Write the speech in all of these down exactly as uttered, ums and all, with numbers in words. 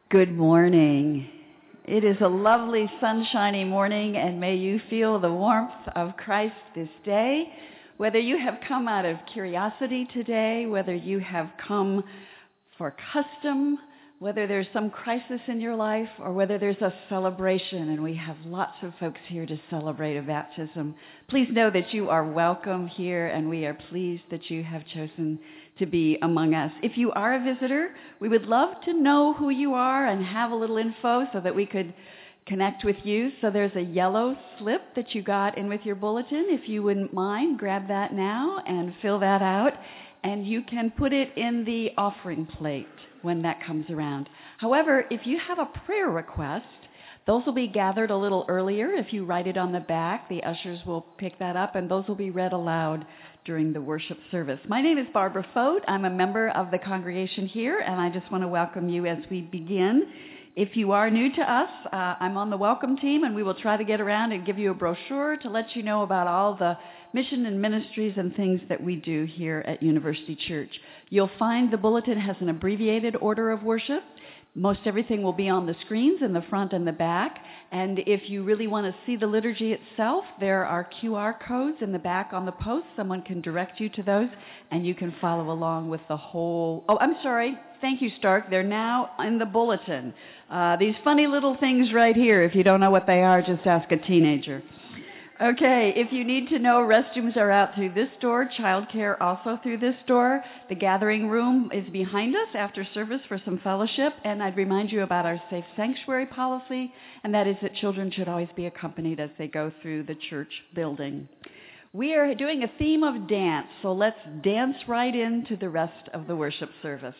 Good morning. It is a lovely sunshiny morning, and may you feel the warmth of Christ this day. Whether you have come out of curiosity today, whether you have come for custom, whether there's some crisis in your life, or whether there's a celebration, and we have lots of folks here to celebrate a baptism, please know that you are welcome here, and we are pleased that you have chosen to be among us. If you are a visitor, we would love to know who you are and have a little info so that we could connect with you. So there's a yellow slip that you got in with your bulletin. If you wouldn't mind, grab that now and fill that out, and you can put it in the offering plate when that comes around. However, if you have a prayer request, those will be gathered a little earlier. If you write it on the back, the ushers will pick that up, and those will be read aloud during the worship service. My name is Barbara Fote. I'm a member of the congregation here, and I just want to welcome you as we begin. If you are new to us, uh, I'm on the welcome team, and we will try to get around and give you a brochure to let you know about all the mission and ministries and things that we do here at University Church. You'll find the bulletin has an abbreviated order of worship. Most everything will be on the screens in the front and the back. And if you really want to see the liturgy itself, there are Q R codes in the back on the post. Someone can direct you to those, and you can follow along with the whole... Oh, I'm sorry. Thank you, Stark. They're now in the bulletin. Uh, these funny little things right here. If you don't know what they are, just ask a teenager. Okay, if you need to know, restrooms are out through this door, childcare also through this door. The gathering room is behind us after service for some fellowship, and I'd remind you about our safe sanctuary policy, and that is that children should always be accompanied as they go through the church building. We are doing a theme of dance, so let's dance right into the rest of the worship service.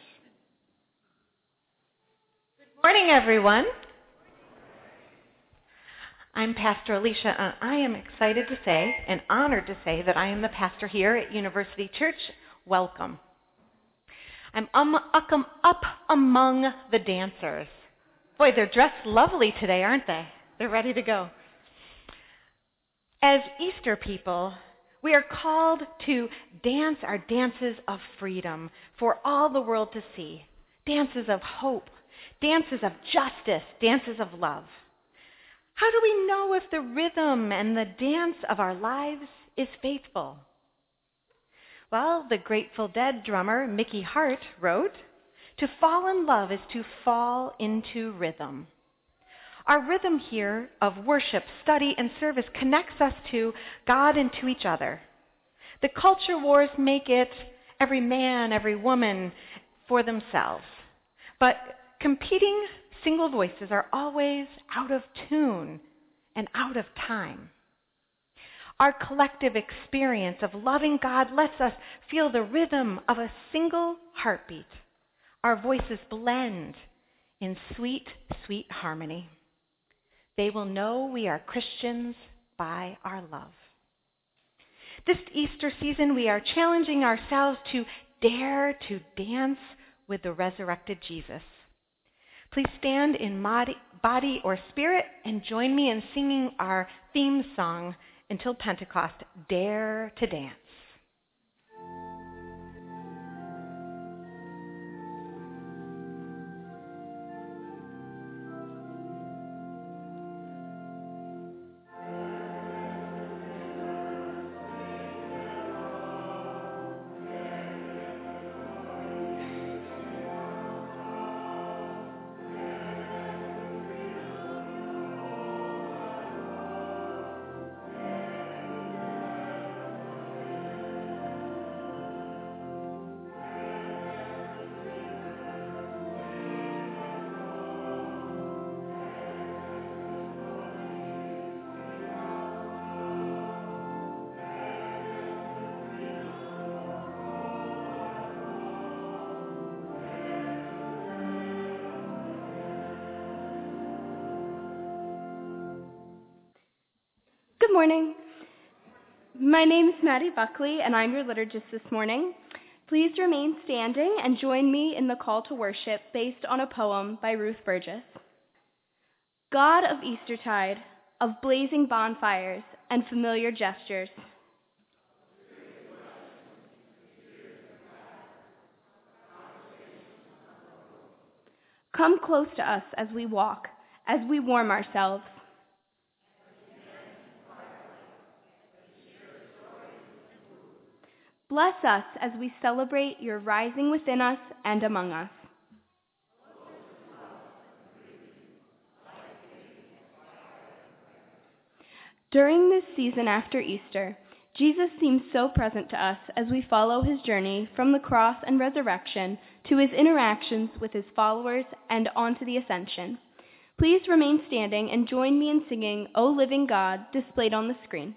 Good morning, everyone. I'm Pastor Alicia, and I am excited to say and honored to say that I am the pastor here at University Church. Welcome. I'm um, um, up among the dancers. Boy, they're dressed lovely today, aren't they? They're ready to go. As Easter people, we are called to dance our dances of freedom for all the world to see. Dances of hope, dances of justice, dances of love. How do we know if the rhythm and the dance of our lives is faithful? Well, the Grateful Dead drummer Mickey Hart wrote, "To fall in love is to fall into rhythm." Our rhythm here of worship, study, and service connects us to God and to each other. The culture wars make it every man, every woman for themselves. But competing single voices are always out of tune and out of time. Our collective experience of loving God lets us feel the rhythm of a single heartbeat. Our voices blend in sweet, sweet harmony. They will know we are Christians by our love. This Easter season, we are challenging ourselves to dare to dance with the resurrected Jesus. Please stand in body or spirit and join me in singing our theme song until Pentecost, Dare to Dance. Good morning. My name is Maddie Buckley, and I'm your liturgist this morning. Please remain standing and join me in the call to worship based on a poem by Ruth Burgess. God of Eastertide, of blazing bonfires and familiar gestures, Come close to us as we walk, as we warm ourselves. Bless us as we celebrate your rising within us and among us. During this season after Easter, Jesus seems so present to us as we follow his journey from the cross and resurrection to his interactions with his followers and on to the ascension. Please remain standing and join me in singing O Living God, displayed on the screen.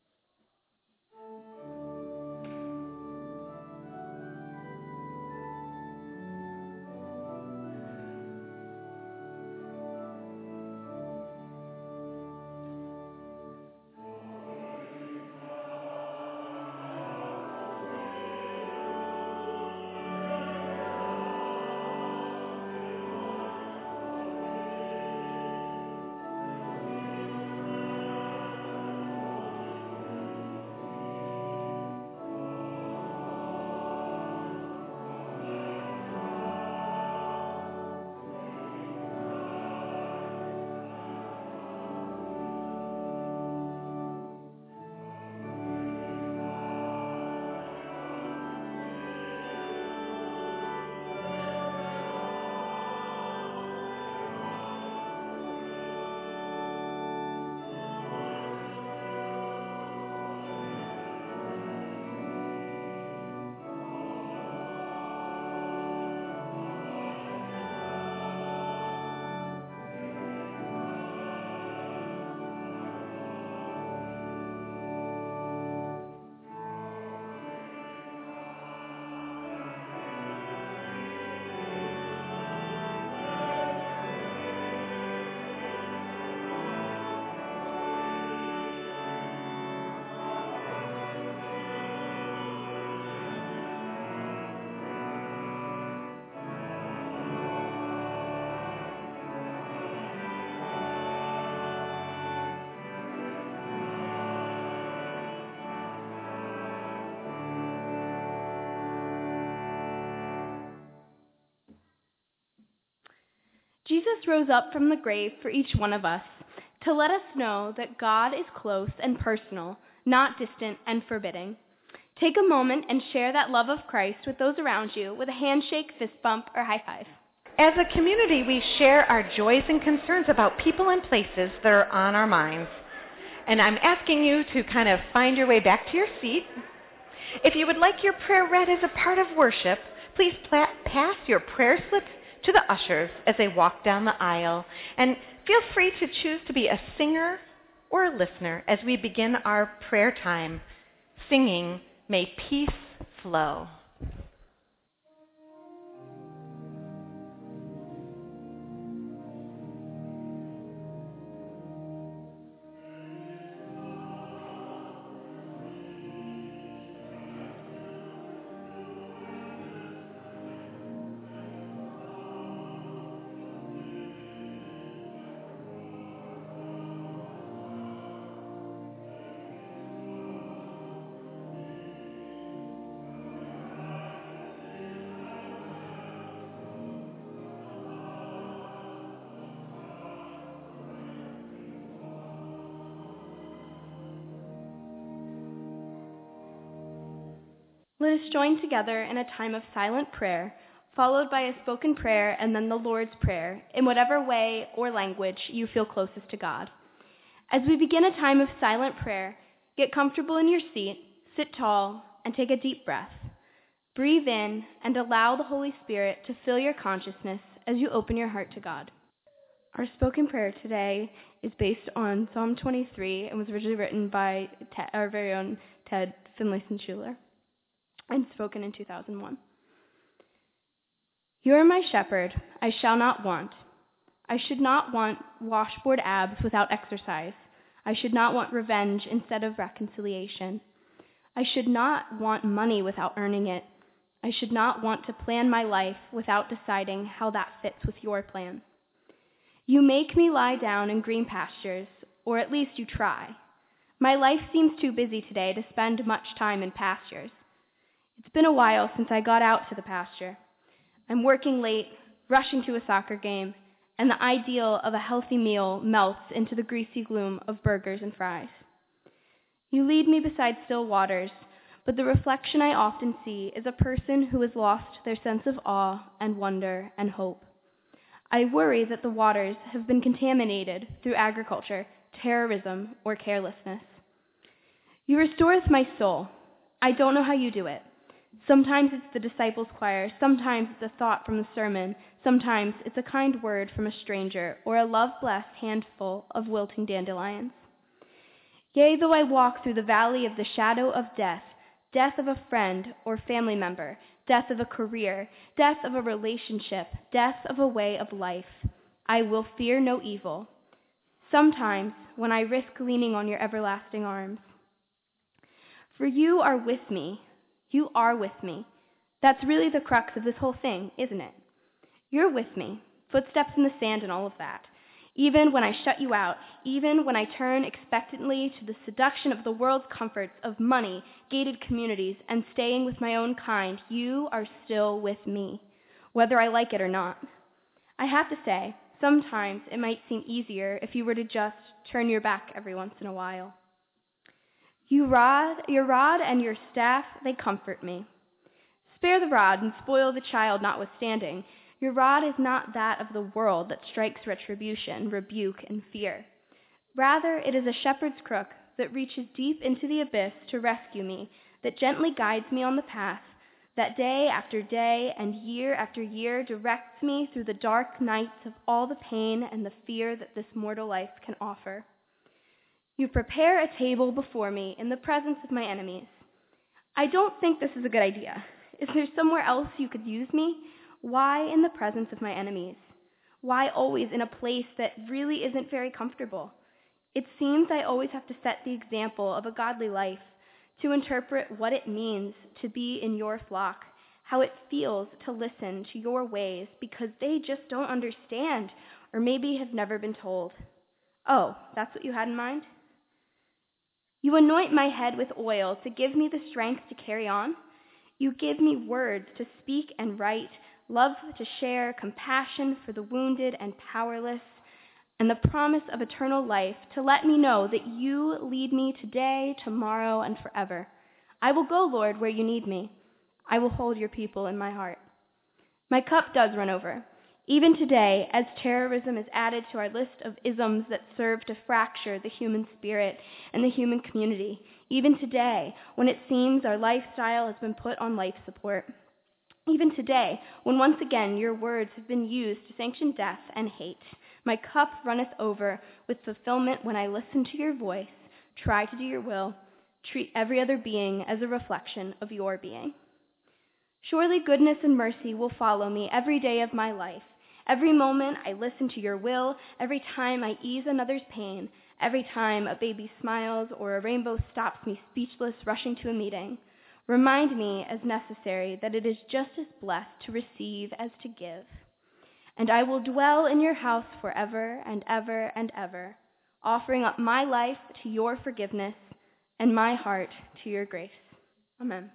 Jesus rose up from the grave for each one of us to let us know that God is close and personal, not distant and forbidding. Take a moment and share that love of Christ with those around you with a handshake, fist bump, or high five. As a community, we share our joys and concerns about people and places that are on our minds. And I'm asking you to kind of find your way back to your seat. If you would like your prayer read as a part of worship, please pla- pass your prayer slip to the ushers as they walk down the aisle. And feel free to choose to be a singer or a listener as we begin our prayer time, singing, May Peace Flow. Let us join together in a time of silent prayer, followed by a spoken prayer and then the Lord's Prayer, in whatever way or language you feel closest to God. As we begin a time of silent prayer, get comfortable in your seat, sit tall, and take a deep breath. Breathe in and allow the Holy Spirit to fill your consciousness as you open your heart to God. Our spoken prayer today is based on Psalm twenty-three and was originally written by Ted, our very own Ted Finlayson-Schuler, and spoken in two thousand one. You are my shepherd, I shall not want. I should not want washboard abs without exercise. I should not want revenge instead of reconciliation. I should not want money without earning it. I should not want to plan my life without deciding how that fits with your plan. You make me lie down in green pastures, or at least you try. My life seems too busy today to spend much time in pastures. It's been a while since I got out to the pasture. I'm working late, rushing to a soccer game, and the ideal of a healthy meal melts into the greasy gloom of burgers and fries. You lead me beside still waters, but the reflection I often see is a person who has lost their sense of awe and wonder and hope. I worry that the waters have been contaminated through agriculture, terrorism, or carelessness. You restoreth my soul. I don't know how you do it. Sometimes it's the disciples' choir, sometimes it's a thought from the sermon, sometimes it's a kind word from a stranger, or a love-blessed handful of wilting dandelions. Yea, though I walk through the valley of the shadow of death, death of a friend or family member, death of a career, death of a relationship, death of a way of life, I will fear no evil. Sometimes, when I risk leaning on your everlasting arms. For you are with me. You are with me. That's really the crux of this whole thing, isn't it? You're with me. Footsteps in the sand and all of that. Even when I shut you out, even when I turn expectantly to the seduction of the world's comforts of money, gated communities, and staying with my own kind, you are still with me, whether I like it or not. I have to say, sometimes it might seem easier if you were to just turn your back every once in a while. You rod, your rod and your staff, they comfort me. Spare the rod and spoil the child notwithstanding. Your rod is not that of the world that strikes retribution, rebuke, and fear. Rather, it is a shepherd's crook that reaches deep into the abyss to rescue me, that gently guides me on the path, that day after day and year after year directs me through the dark nights of all the pain and the fear that this mortal life can offer. You prepare a table before me in the presence of my enemies. I don't think this is a good idea. Is there somewhere else you could use me? Why in the presence of my enemies? Why always in a place that really isn't very comfortable? It seems I always have to set the example of a godly life, to interpret what it means to be in your flock, how it feels to listen to your ways because they just don't understand or maybe have never been told. Oh, that's what you had in mind? You anoint my head with oil to give me the strength to carry on. You give me words to speak and write, love to share, compassion for the wounded and powerless, and the promise of eternal life to let me know that you lead me today, tomorrow, and forever. I will go, Lord, where you need me. I will hold your people in my heart. My cup does run over. Even today, as terrorism is added to our list of isms that serve to fracture the human spirit and the human community, even today, when it seems our lifestyle has been put on life support, even today, when once again your words have been used to sanction death and hate, my cup runneth over with fulfillment when I listen to your voice, try to do your will, treat every other being as a reflection of your being. Surely goodness and mercy will follow me every day of my life. Every moment I listen to your will, every time I ease another's pain, every time a baby smiles or a rainbow stops me speechless rushing to a meeting, remind me as necessary that it is just as blessed to receive as to give. And I will dwell in your house forever and ever and ever, offering up my life to your forgiveness and my heart to your grace. Amen.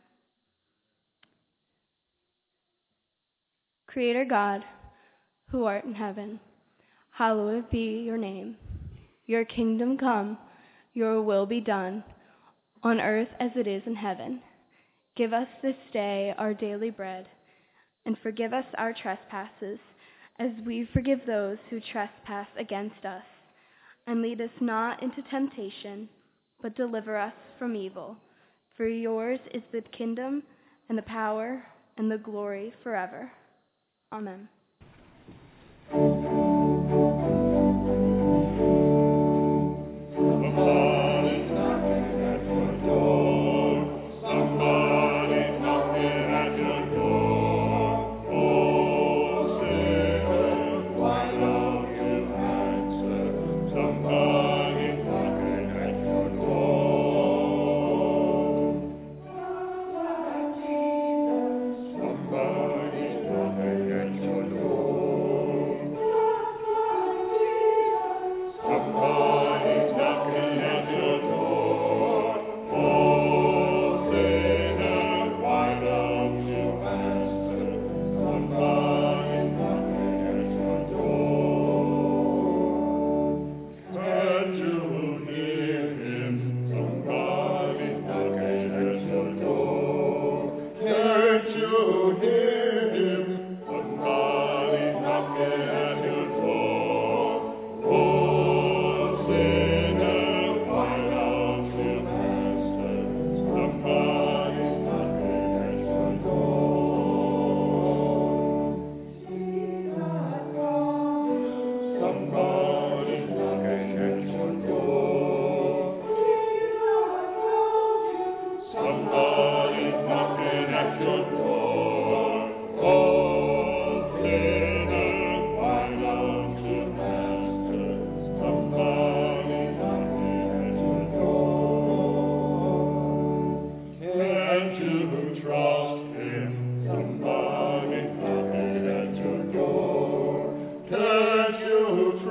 Creator God, who art in heaven, hallowed be your name. Your kingdom come, your will be done, on earth as it is in heaven. Give us this day our daily bread, and forgive us our trespasses, as we forgive those who trespass against us. And lead us not into temptation, but deliver us from evil. For yours is the kingdom, and the power, and the glory forever. Amen. Somebody's knocking at your door.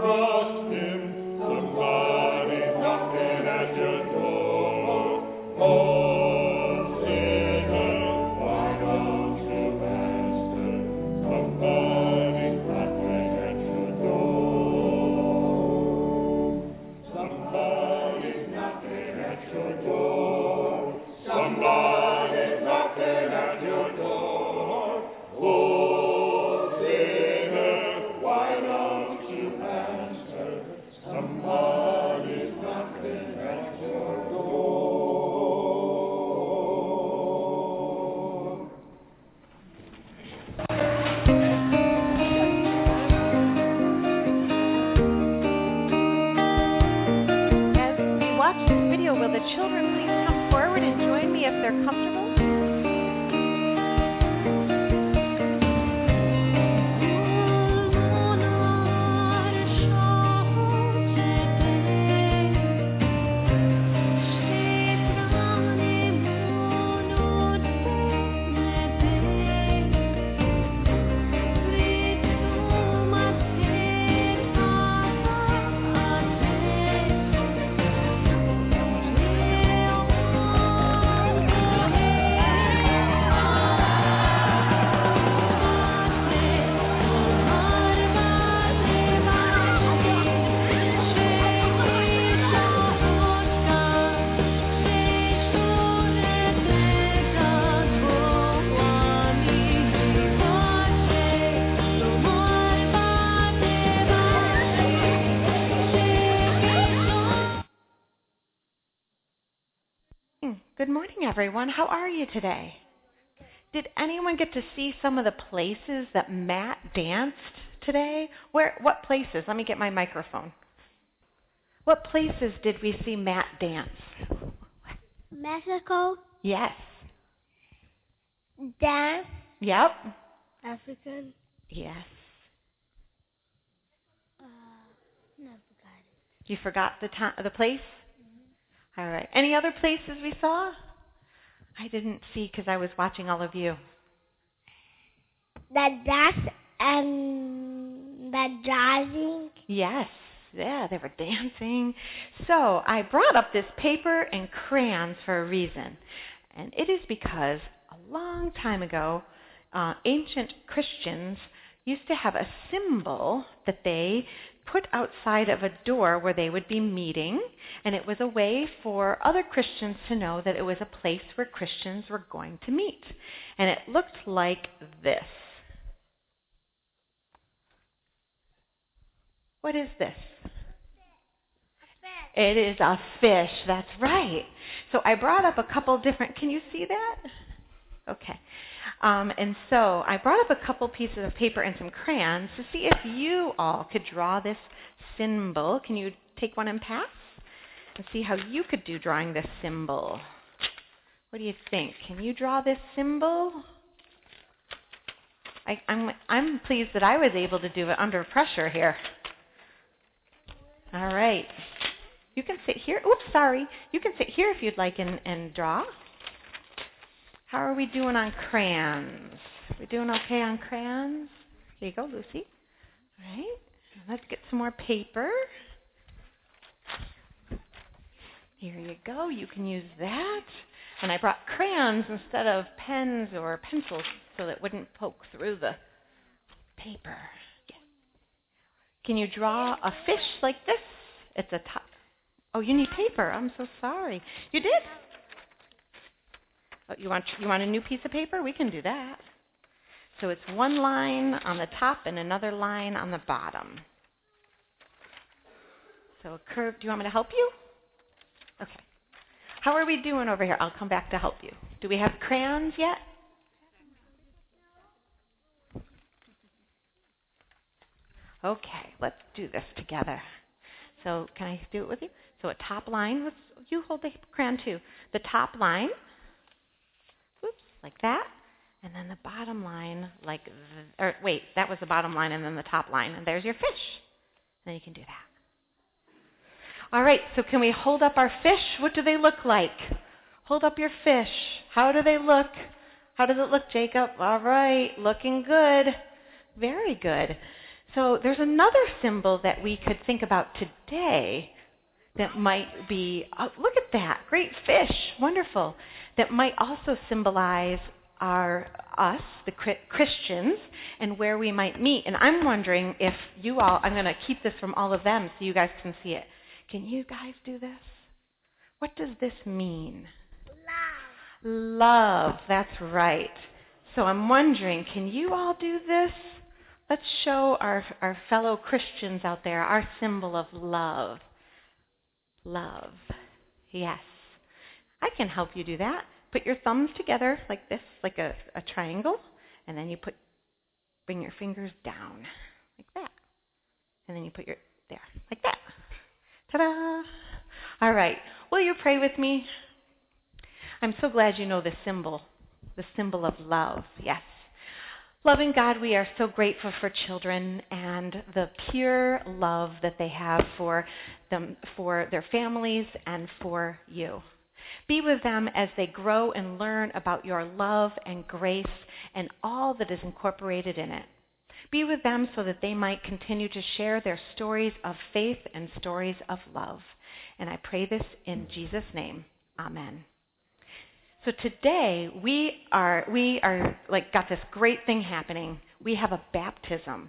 Good morning, everyone. How are you today? Did anyone get to see some of the places that Matt danced today? Where? What places? Let me get my microphone. What places did we see Matt dance? Mexico. Yes. Dance. Yep. African. Yes. Uh, no, I forgot it. You forgot the to- the place? Mm-hmm. All right. Any other places we saw? I didn't see because I was watching all of you. The dance and the dancing. Yes. Yeah, they were dancing. So I brought up this paper and crayons for a reason. And it is because a long time ago, uh, ancient Christians used to have a symbol that they put outside of a door where they would be meeting, and it was a way for other Christians to know that it was a place where Christians were going to meet. And it looked like this. What is this? It is a fish. That's right. So I brought up a couple different, can you see that? Okay. Um, and so I brought up a couple pieces of paper and some crayons to see if you all could draw this symbol. Can you take one and pass? And see how you could do drawing this symbol. What do you think? Can you draw this symbol? I, I'm, I'm pleased that I was able to do it under pressure here. All right. You can sit here. Oops, sorry. You can sit here if you'd like and, and draw. How are we doing on crayons? We doing okay on crayons? Here you go, Lucy. All right. Let's get some more paper. Here you go. You can use that. And I brought crayons instead of pens or pencils so that it wouldn't poke through the paper. Yeah. Can you draw a fish like this? It's a top. Oh, you need paper. I'm so sorry. You did? Oh, you want you want a new piece of paper? We can do that. So it's one line on the top and another line on the bottom. So a curve. Do you want me to help you? Okay. How are we doing over here? I'll come back to help you. Do we have crayons yet? Okay, let's do this together. So can I do it with you? So a top line, let's, you hold the crayon too. The top line, oops, like that. And then the bottom line, like, the, or wait, that was the bottom line and then the top line. And there's your fish. Then you can do that. All right, so can we hold up our fish? What do they look like? Hold up your fish. How do they look? How does it look, Jacob? All right, looking good. Very good. So there's another symbol that we could think about today that might be, oh, look at that, great fish, wonderful, that might also symbolize our us, the Christians, and where we might meet. And I'm wondering if you all, I'm going to keep this from all of them so you guys can see it. Can you guys do this? What does this mean? Love. Love, that's right. So I'm wondering, can you all do this? Let's show our, our fellow Christians out there our symbol of love. Love. Yes. I can help you do that. Put your thumbs together like this, like a, a triangle, and then you put, bring your fingers down like that. And then you put your, there, like that. Ta-da! All right. Will you pray with me? I'm so glad you know the symbol, the symbol of love. Yes. Loving God, we are so grateful for children and the pure love that they have for them, for their families, and for you. Be with them as they grow and learn about your love and grace and all that is incorporated in it. Be with them so that they might continue to share their stories of faith and stories of love. And I pray this in Jesus' name. Amen. So today we are we are like got this great thing happening. We have a baptism.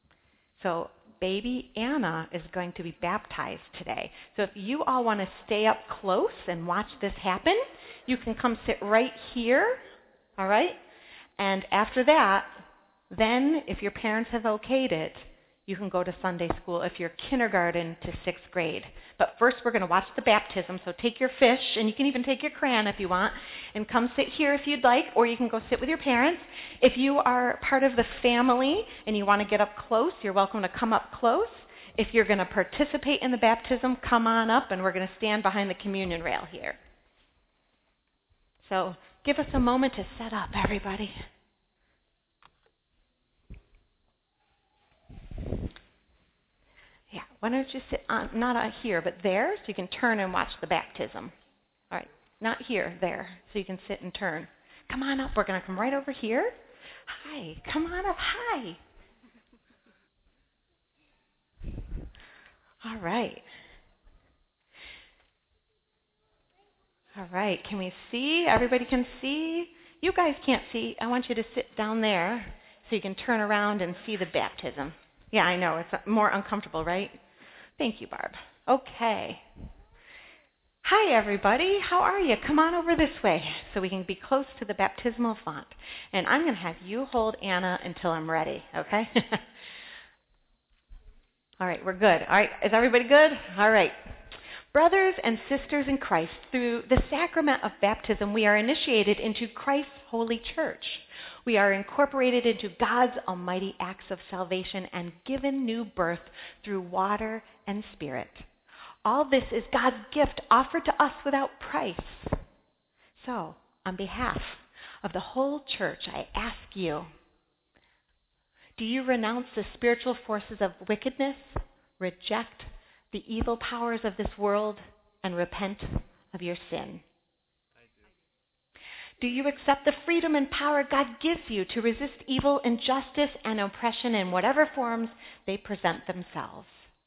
So baby Anna is going to be baptized today. So if you all want to stay up close and watch this happen, you can come sit right here, all right? And after that, then if your parents have okayed it, you can go to Sunday school if you're kindergarten to sixth grade. But first we're going to watch the baptism, so take your fish, and you can even take your crayon if you want, and come sit here if you'd like, or you can go sit with your parents. If you are part of the family and you want to get up close, you're welcome to come up close. If you're going to participate in the baptism, come on up, and we're going to stand behind the communion rail here. So give us a moment to set up, everybody. Yeah, why don't you sit on, not on here, but there, so you can turn and watch the baptism. All right, not here, there, so you can sit and turn. Come on up. We're going to come right over here. Hi, come on up. Hi. All right. All right, can we see? Everybody can see? You guys can't see. I want you to sit down there so you can turn around and see the baptism. Yeah, I know. It's more uncomfortable, right? Thank you, Barb. Okay. Hi, everybody. How are you? Come on over this way so we can be close to the baptismal font. And I'm going to have you hold Anna until I'm ready, okay? All right, we're good. All right, is everybody good? All right. Brothers and sisters in Christ, through the sacrament of baptism, we are initiated into Christ's holy church. We are incorporated into God's almighty acts of salvation and given new birth through water and spirit. All this is God's gift offered to us without price. So, on behalf of the whole church, I ask you, do you renounce the spiritual forces of wickedness, reject the evil powers of this world, and repent of your sin? Do you accept the freedom and power God gives you to resist evil, injustice, and oppression in whatever forms they present themselves?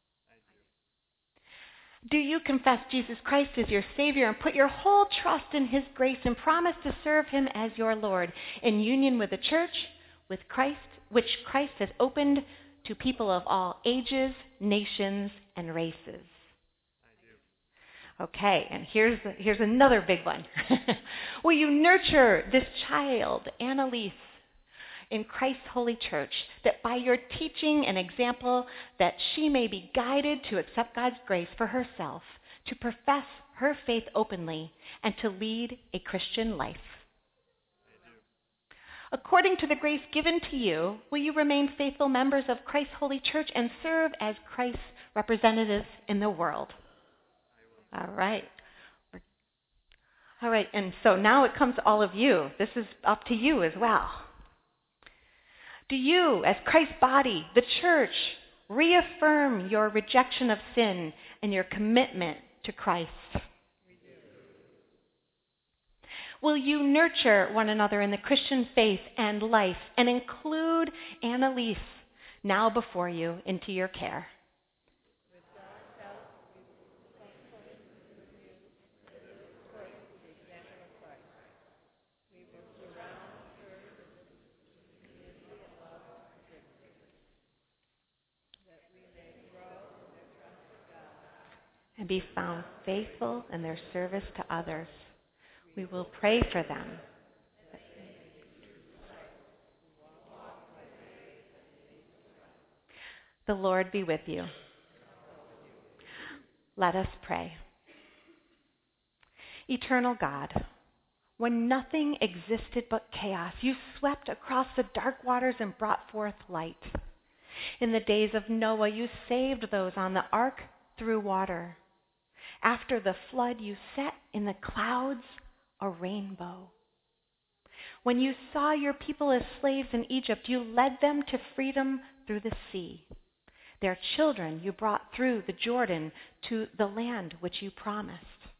Do you confess Jesus Christ as your Savior and put your whole trust in His grace and promise to serve Him as your Lord in union with the church, with Christ, which Christ has opened to people of all ages, nations, and races? Okay, and here's here's another big one. Will you nurture this child, Annalise, in Christ's holy church, that by your teaching and example, that she may be guided to accept God's grace for herself, to profess her faith openly, and to lead a Christian life? According to the grace given to you, will you remain faithful members of Christ's holy church and serve as Christ's representatives in the world? All right. All right, and so now it comes to all of you. This is up to you as well. Do you, as Christ's body, the church, reaffirm your rejection of sin and your commitment to Christ? Will you nurture one another in the Christian faith and life and include Annalise, now before you into your care. And be found faithful in their service to others. We will pray for them. The Lord be with you. Let us pray. Eternal God, when nothing existed but chaos, you swept across the dark waters and brought forth light. In the days of Noah, you saved those on the ark through water. After the flood, you set in the clouds a rainbow. When you saw your people as slaves in Egypt, you led them to freedom through the sea. Their children you brought through the Jordan to the land which you promised.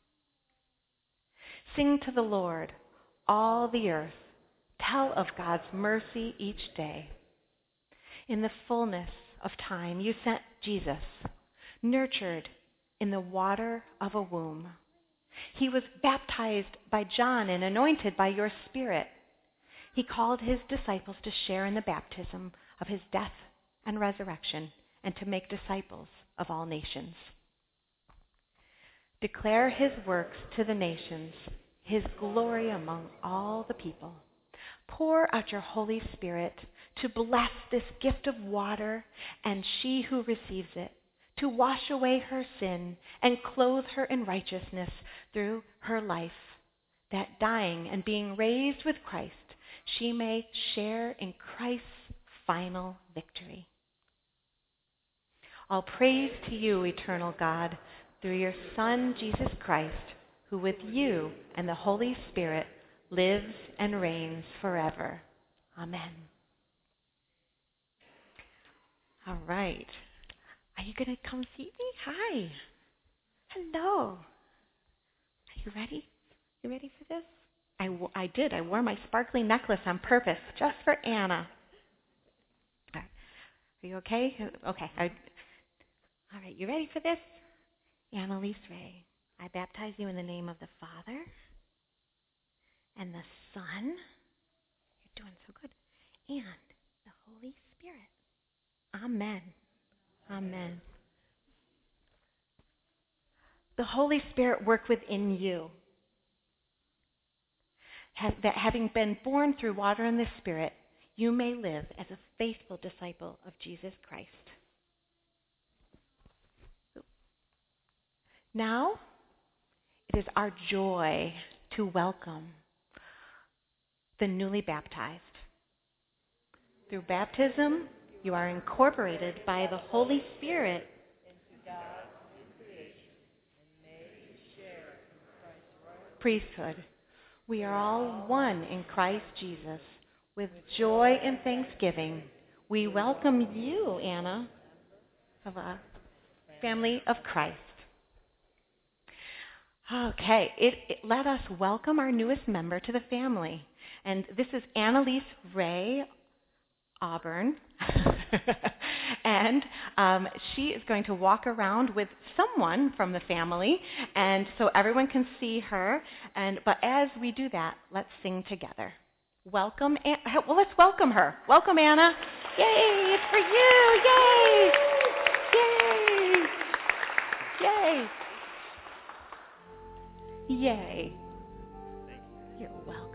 Sing to the Lord, all the earth. Tell of God's mercy each day. In the fullness of time, you sent Jesus, nurtured in the water of a womb. He was baptized by John and anointed by your Spirit. He called his disciples to share in the baptism of his death and resurrection and to make disciples of all nations. Declare his works to the nations, his glory among all the people. Pour out your Holy Spirit to bless this gift of water and she who receives it, to wash away her sin and clothe her in righteousness through her life, that dying and being raised with Christ, she may share in Christ's final victory. All praise to you, eternal God, through your Son, Jesus Christ, who with you and the Holy Spirit lives and reigns forever. Amen. All right. Are you going to come see me? Hi. Hello. Are you ready? You ready for this? I, w- I did. I wore my sparkly necklace on purpose, just for Anna. All right. Are you okay? Okay. I, all right. You ready for this? Annalise Ray, I baptize you in the name of the Father and the Son. You're doing so good. And the Holy Spirit. Amen. Amen. The Holy Spirit work within you. That having been born through water and the Spirit, you may live as a faithful disciple of Jesus Christ. Now, it is our joy to welcome the newly baptized. Through baptism, you are incorporated by the Holy Spirit into God's new creation and made share in Christ's priesthood. We are all one in Christ Jesus. With joy and thanksgiving, we welcome you, Anna, of a family of Christ. Okay, it, it, let us welcome our newest member to the family. And this is Annalise Ray Auburn. and um, she is going to walk around with someone from the family, and so everyone can see her. And but as we do that, let's sing together. Welcome, An- well, let's welcome her. Welcome, Anna. Yay, it's for you. Yay. Yay. Yay. Yay. You're welcome.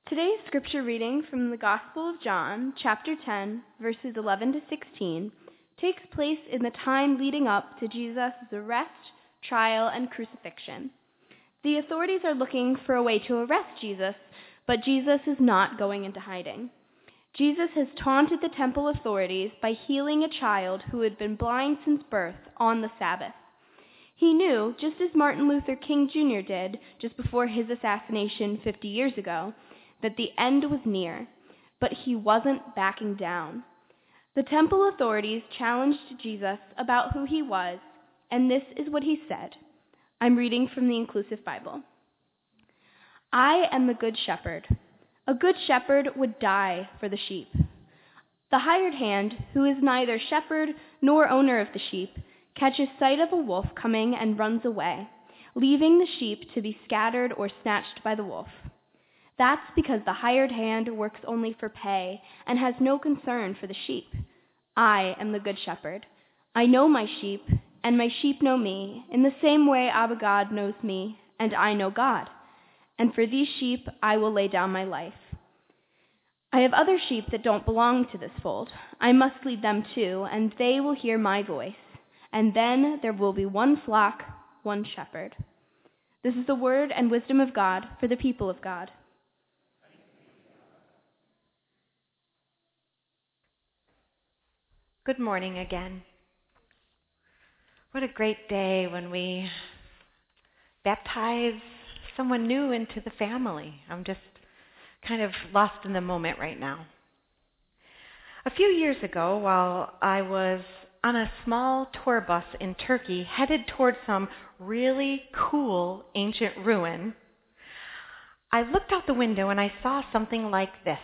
Today's scripture reading from the Gospel of John, chapter ten, verses eleven to sixteen, takes place in the time leading up to Jesus' arrest, trial, and crucifixion. The authorities are looking for a way to arrest Jesus, but Jesus is not going into hiding. Jesus has taunted the temple authorities by healing a child who had been blind since birth on the Sabbath. He knew, just as Martin Luther King Junior did just before his assassination fifty years ago, that the end was near, but he wasn't backing down. The temple authorities challenged Jesus about who he was, and this is what he said. I'm reading from the Inclusive Bible. I am the good shepherd. A good shepherd would die for the sheep. The hired hand, who is neither shepherd nor owner of the sheep, catches sight of a wolf coming and runs away, leaving the sheep to be scattered or snatched by the wolf. That's because the hired hand works only for pay and has no concern for the sheep. I am the good shepherd. I know my sheep, and my sheep know me, in the same way Abba God knows me, and I know God. And for these sheep I will lay down my life. I have other sheep that don't belong to this fold. I must lead them too, and they will hear my voice. And then there will be one flock, one shepherd. This is the word and wisdom of God for the people of God. Good morning again. What a great day when we baptize someone new into the family. I'm just kind of lost in the moment right now. A few years ago, while I was on a small tour bus in Turkey headed toward some really cool ancient ruin, I looked out the window and I saw something like this.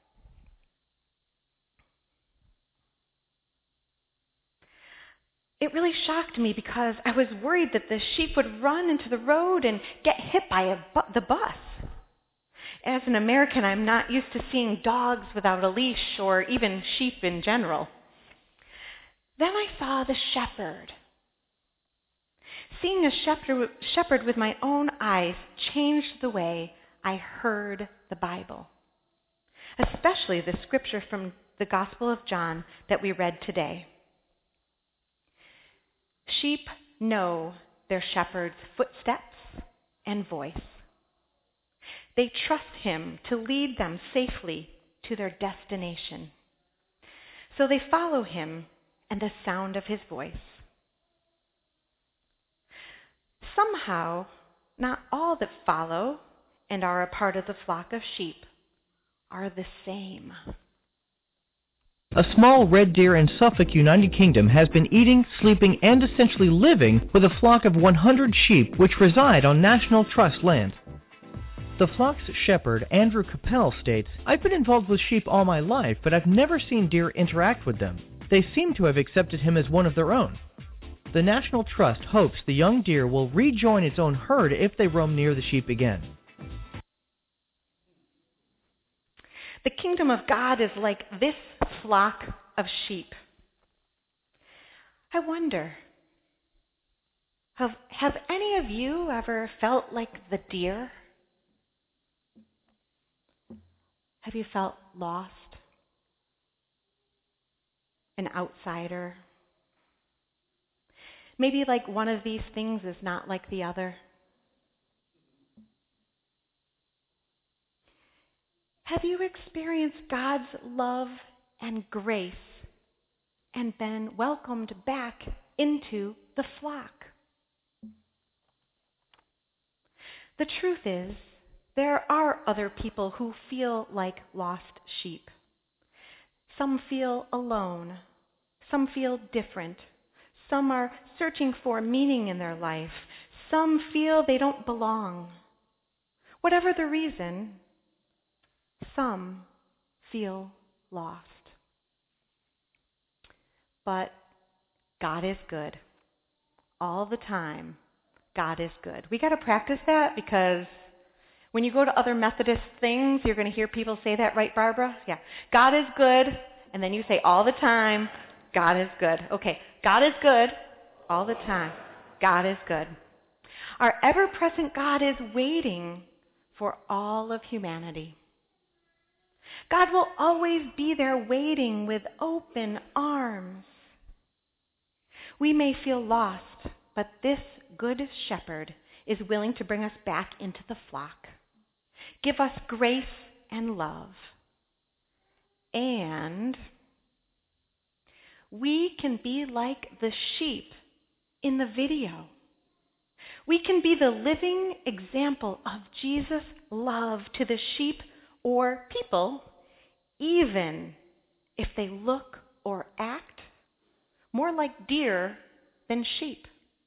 It really shocked me because I was worried that the sheep would run into the road and get hit by a bu- the bus. As an American, I'm not used to seeing dogs without a leash or even sheep in general. Then I saw the shepherd. Seeing a shepherd, shepherd with my own eyes changed the way I heard the Bible, especially the scripture from the Gospel of John that we read today. Sheep know their shepherd's footsteps and voice. They trust him to lead them safely to their destination. So they follow him and the sound of his voice. Somehow, not all that follow and are a part of the flock of sheep are the same. A small red deer in Suffolk, United Kingdom, has been eating, sleeping, and essentially living with a flock of one hundred sheep which reside on National Trust land. The flock's shepherd, Andrew Capel, states, I've been involved with sheep all my life, but I've never seen deer interact with them. They seem to have accepted him as one of their own. The National Trust hopes the young deer will rejoin its own herd if they roam near the sheep again. The kingdom of God is like this flock of sheep. I wonder, have, have any of you ever felt like the deer? Have you felt lost? An outsider? Maybe like one of these things is not like the other? Have you experienced God's love and grace and been welcomed back into the flock? The truth is, there are other people who feel like lost sheep. Some feel alone. Some feel different. Some are searching for meaning in their life. Some feel they don't belong. Whatever the reason, some feel lost. But God is good. All the time, God is good. We got to practice that because when you go to other Methodist things, you're going to hear people say that, right, Barbara? Yeah. God is good, and then you say all the time, God is good. Okay, God is good all the time. God is good. Our ever-present God is waiting for all of humanity. God will always be there waiting with open arms. We may feel lost, but this good shepherd is willing to bring us back into the flock, give us grace and love. And we can be like the sheep in the video. We can be the living example of Jesus' love to the sheep or people, even if they look or act more like deer than sheep.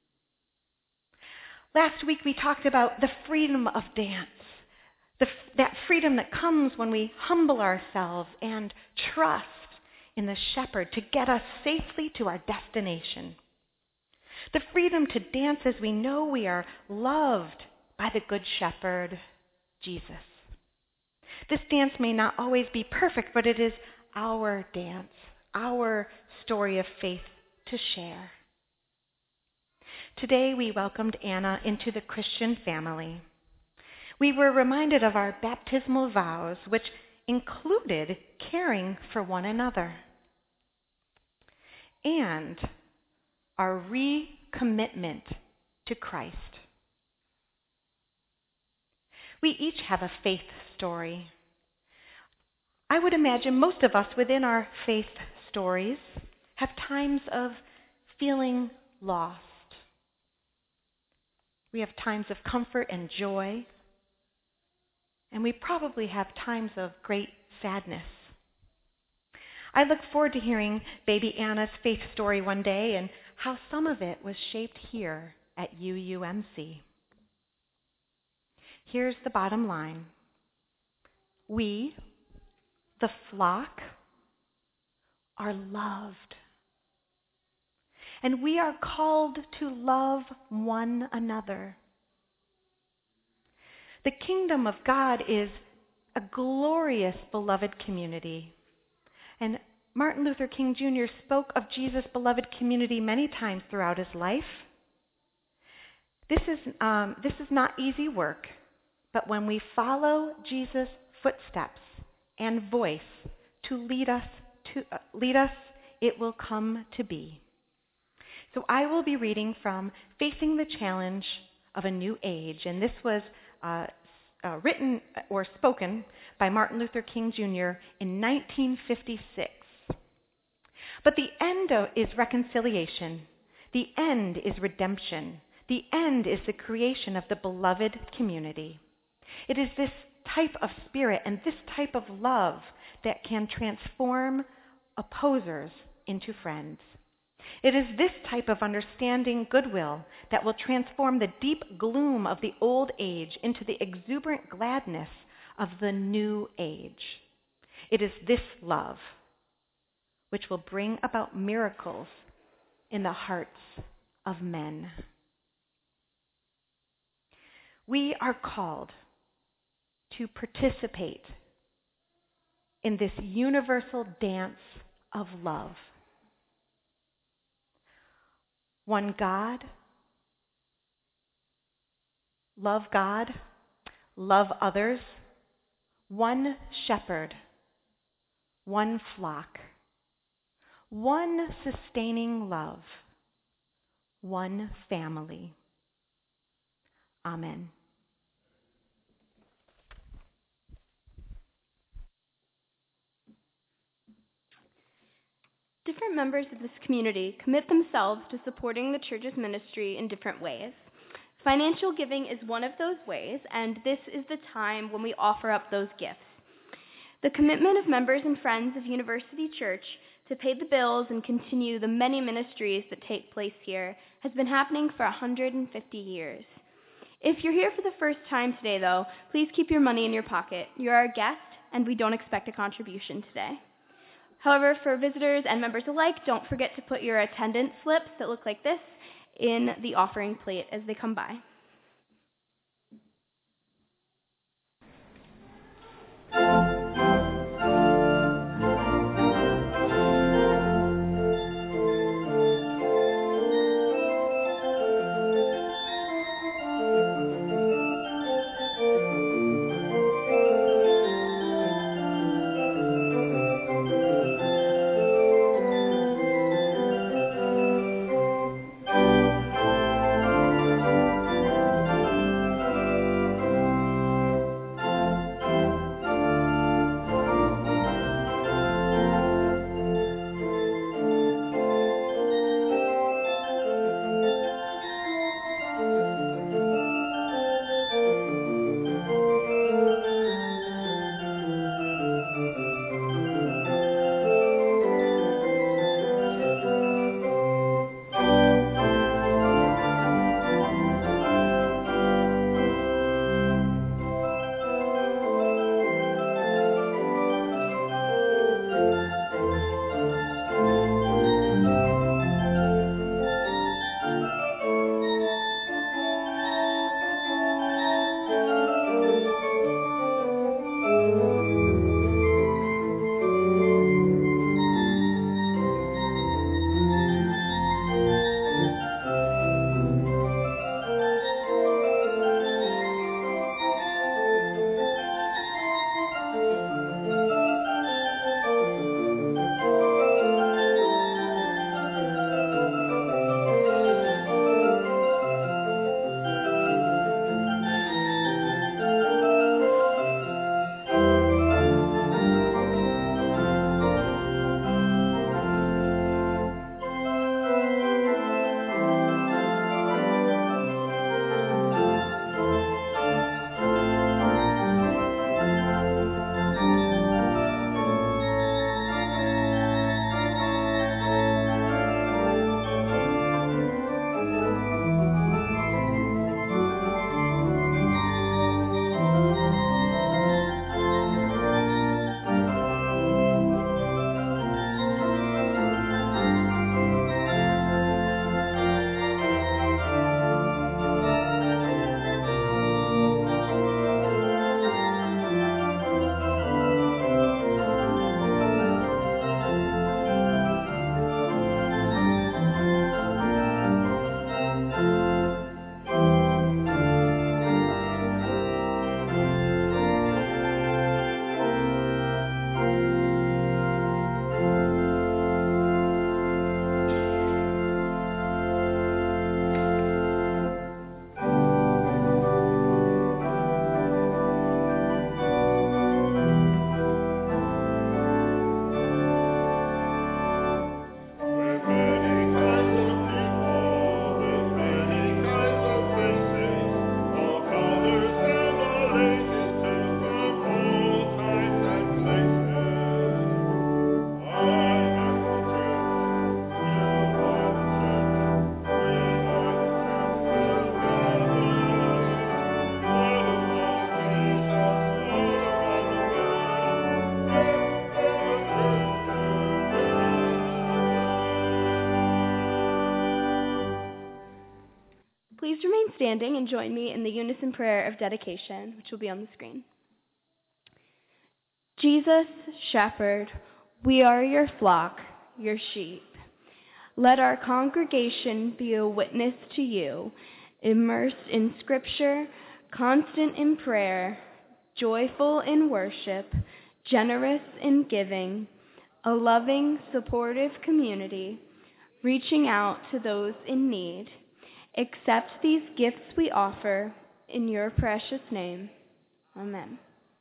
Last week we talked about the freedom of dance, the, that freedom that comes when we humble ourselves and trust in the shepherd to get us safely to our destination. The freedom to dance as we know we are loved by the good shepherd, Jesus. This dance may not always be perfect, but it is our dance, our story of faith to share. Today we welcomed Anna into the Christian family. We were reminded of our baptismal vows, which included caring for one another, and our recommitment to Christ. We each have a faith story. I would imagine most of us within our faith stories have times of feeling lost. We have times of comfort and joy, and we probably have times of great sadness. I look forward to hearing baby Anna's faith story one day and how some of it was shaped here at U U M C. Here's the bottom line. We, the flock, are loved. And we are called to love one another. The kingdom of God is a glorious, beloved community. And Martin Luther King Junior spoke of Jesus' beloved community many times throughout his life. This is, um, this is not easy work, but when we follow Jesus' footsteps and voice to lead us, to uh, lead us, it will come to be. So I will be reading from Facing the Challenge of a New Age, and this was uh, uh, written or spoken by Martin Luther King Junior in nineteen fifty-six. But the end of, is reconciliation. The end is redemption. The end is the creation of the beloved community. It is this type of spirit and this type of love that can transform opposers into friends. It is this type of understanding goodwill that will transform the deep gloom of the old age into the exuberant gladness of the new age. It is this love which will bring about miracles in the hearts of men. We are called to participate in this universal dance of love. One God, love God, love others, one shepherd, one flock, one sustaining love, one family. Amen. Different members of this community commit themselves to supporting the church's ministry in different ways. Financial giving is one of those ways, and this is the time when we offer up those gifts. The commitment of members and friends of University Church to pay the bills and continue the many ministries that take place here has been happening for one hundred fifty years. If you're here for the first time today, though, please keep your money in your pocket. You're our guest, and we don't expect a contribution today. However, for visitors and members alike, don't forget to put your attendance slips that look like this in the offering plate as they come by. Please remain standing and join me in the unison prayer of dedication, which will be on the screen. Jesus, Shepherd, we are your flock, your sheep. Let our congregation be a witness to you, immersed in Scripture, constant in prayer, joyful in worship, generous in giving, a loving, supportive community, reaching out to those in need. Accept these gifts we offer in your precious name. Amen.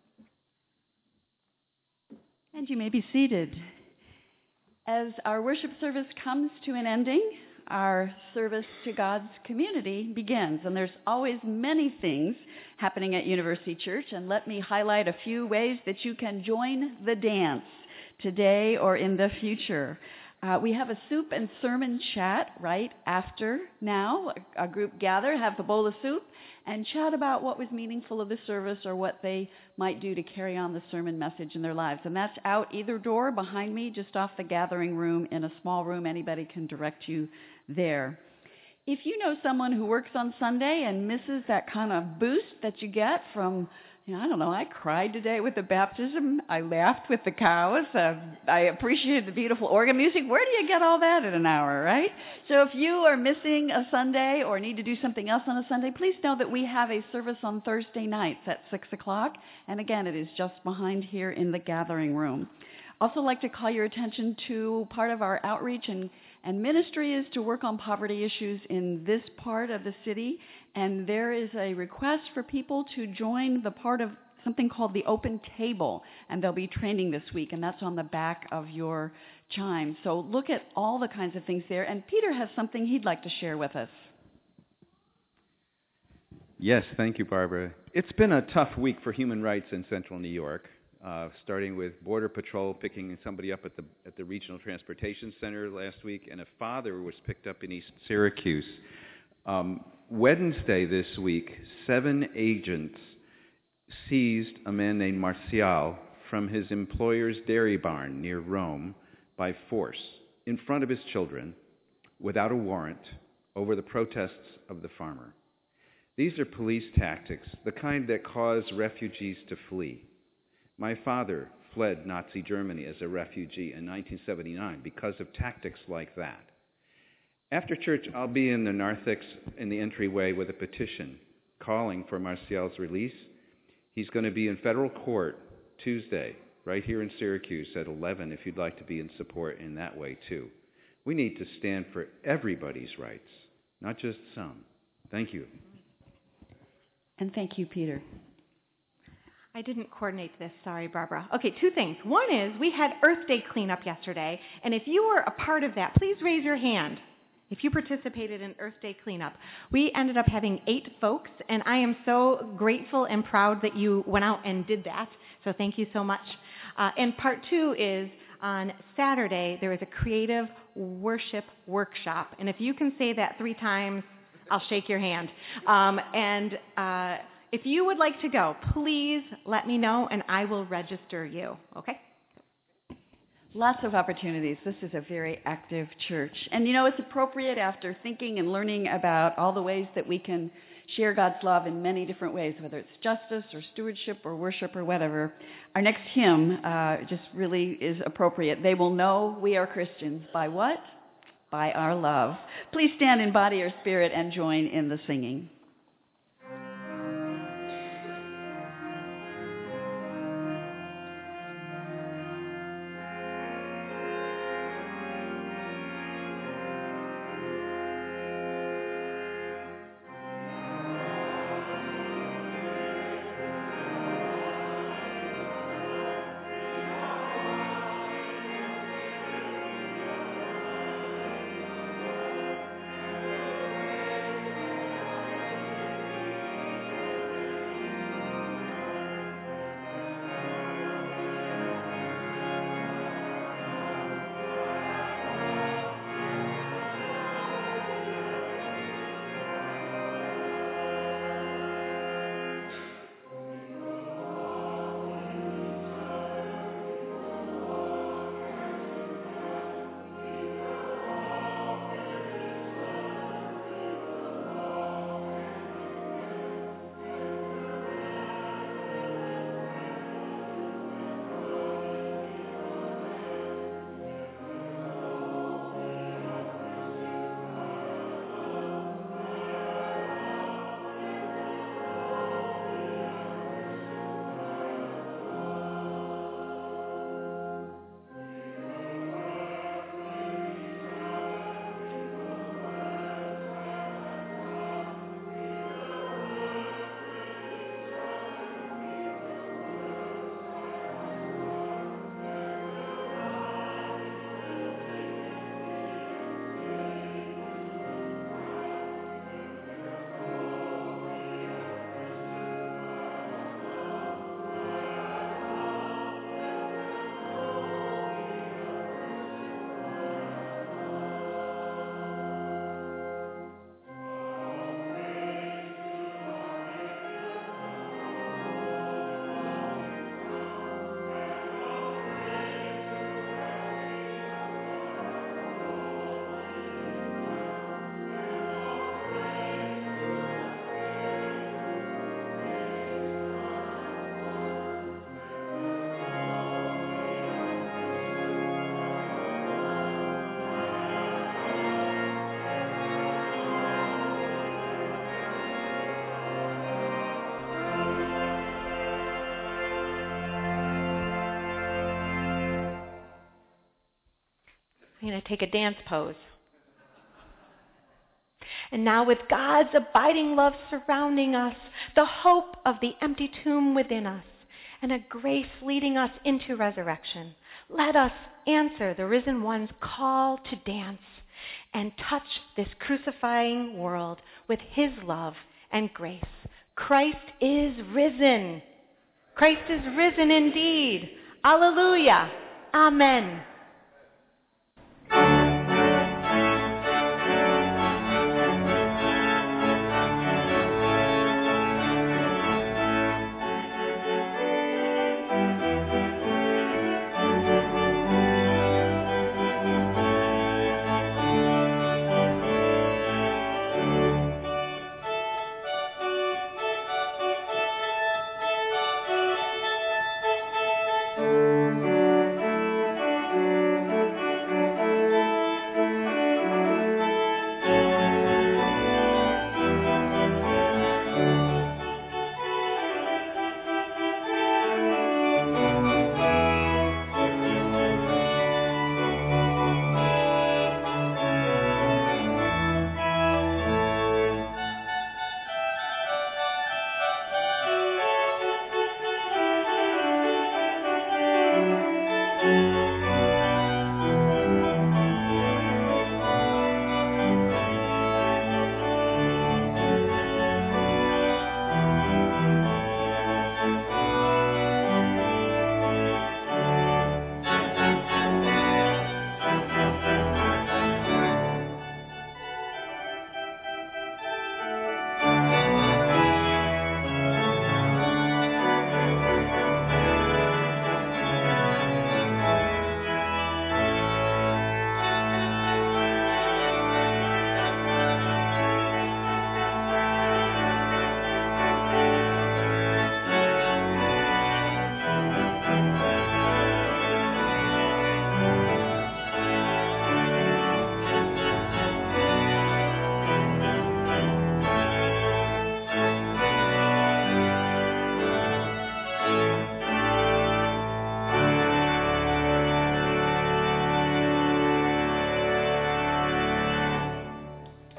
And you may be seated. As our worship service comes to an ending, our service to God's community begins. And there's always many things happening at University Church. And let me highlight a few ways that you can join the dance today or in the future. Uh, we have a soup and sermon chat right after now. A, a group gather, have a bowl of soup, and chat about what was meaningful of the service or what they might do to carry on the sermon message in their lives. And that's out either door behind me, just off the gathering room in a small room. Anybody can direct you there. If you know someone who works on Sunday and misses that kind of boost that you get from, you know, I don't know, I cried today with the baptism. I laughed with the cows. Uh, I appreciated the beautiful organ music. Where do you get all that in an hour, right? So if you are missing a Sunday or need to do something else on a Sunday, please know that we have a service on Thursday nights at six o'clock. And again, it is just behind here in the gathering room. Also like to call your attention to part of our outreach and, and ministry is to work on poverty issues in this part of the city. And there is a request for people to join the part of something called the Open Table. And they'll be training this week, and that's on the back of your chime. So look at all the kinds of things there. And Peter has something he'd like to share with us. Yes, thank you, Barbara. It's been a tough week for human rights in central New York. Uh, starting with Border Patrol picking somebody up at the at the Regional Transportation Center last week, and a father was picked up in East Syracuse. Um, Wednesday this week, seven agents seized a man named Marcial from his employer's dairy barn near Rome by force in front of his children without a warrant over the protests of the farmer. These are police tactics, the kind that cause refugees to flee. My father fled Nazi Germany as a refugee in nineteen seventy-nine because of tactics like that. After church, I'll be in the narthex in the entryway with a petition calling for Marcial's release. He's going to be in federal court Tuesday, right here in Syracuse at eleven, if you'd like to be in support in that way too. We need to stand for everybody's rights, not just some. Thank you. And thank you, Peter. I didn't coordinate this. Sorry, Barbara. Okay, two things. One is we had Earth Day cleanup yesterday, and if you were a part of that, please raise your hand if you participated in Earth Day cleanup. We ended up having eight folks, and I am so grateful and proud that you went out and did that, so thank you so much. Uh, and part two is on Saturday, there is a creative worship workshop, and if you can say that three times, I'll shake your hand. Um, and uh, if you would like to go, please let me know, and I will register you, okay? Lots of opportunities. This is a very active church. And you know, it's appropriate after thinking and learning about all the ways that we can share God's love in many different ways, whether it's justice or stewardship or worship or whatever. Our next hymn uh, just really is appropriate. They will know we are Christians. By what? By our love. Please stand in body or spirit and join in the singing. going to take a dance pose. And now with God's abiding love surrounding us, the hope of the empty tomb within us, and a grace leading us into resurrection, let us answer the risen one's call to dance and touch this crucifying world with his love and grace. Christ is risen. Christ is risen indeed. Alleluia. Amen.